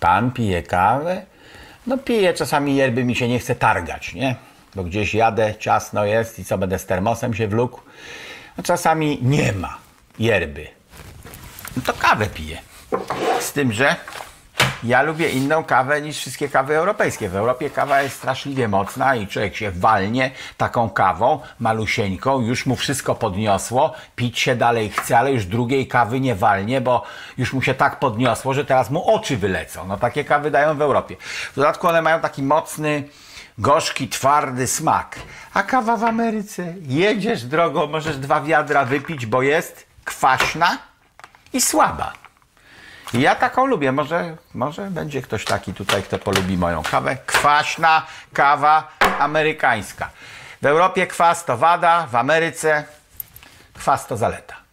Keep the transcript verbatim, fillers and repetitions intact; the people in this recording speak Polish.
Pan pije kawę? No piję, czasami yerby mi się nie chce targać, nie? Bo gdzieś jadę, ciasno jest i co, będę z termosem się wlókł? No czasami nie ma yerby. No to kawę piję. Z tym, że ja lubię inną kawę niż wszystkie kawy europejskie. W Europie kawa jest straszliwie mocna i człowiek się walnie taką kawą malusieńką, już mu wszystko podniosło, pić się dalej chce, ale już drugiej kawy nie walnie, bo już mu się tak podniosło, że teraz mu oczy wylecą. No takie kawy dają w Europie. W dodatku one mają taki mocny, gorzki, twardy smak. A kawa w Ameryce, jedziesz drogą, możesz dwa wiadra wypić, bo jest kwaśna i słaba. I ja taką lubię. Może, może będzie ktoś taki tutaj, kto polubi moją kawę. Kwaśna kawa amerykańska. W Europie kwas to wada, w Ameryce kwas to zaleta.